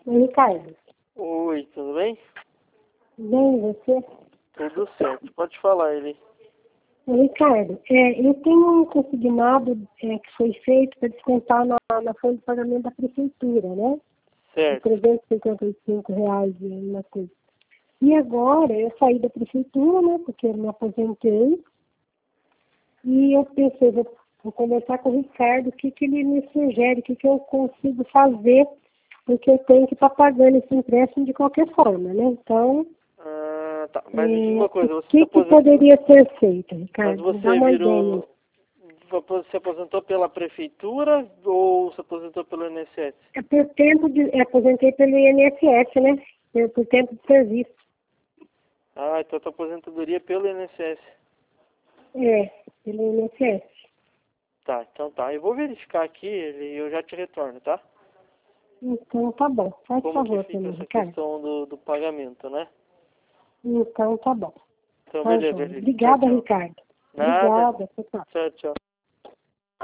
Oi, Ricardo. Oi, tudo bem? Bem, você? Tudo certo. Pode falar, ele. Oi, Ricardo, eu tenho um consignado que foi feito para descontar na folha de pagamento da prefeitura, né? De Certo. R$ 355 na coisa. E agora eu saí da prefeitura, né? Porque eu me aposentei. E eu pensei, vou conversar com o Ricardo, o que ele me sugere, o que eu consigo fazer, porque eu tenho que estar pagando esse empréstimo de qualquer forma, né? Então, Ah, tá. Mas me diga uma o coisa, você se que aposentou. poderia ser feito, Mas Ricardo? Me dá você uma ideia. virou. Se aposentou pela prefeitura ou se aposentou pelo INSS? Aposentei pelo INSS, né? Por tempo de serviço. Ah, então a tua aposentadoria é pelo INSS. Pelo INSS. Tá, então tá. Eu vou verificar aqui e eu já te retorno, tá? Então tá bom. Faz Como que favor para fica mim, essa Ricardo. questão do pagamento, né? Então tá bom. Então, Tá, beleza, João. ele. Tchau, Obrigada, tchau. Ricardo. Nada. Obrigada. Tchau, tchau. Tchau, tchau.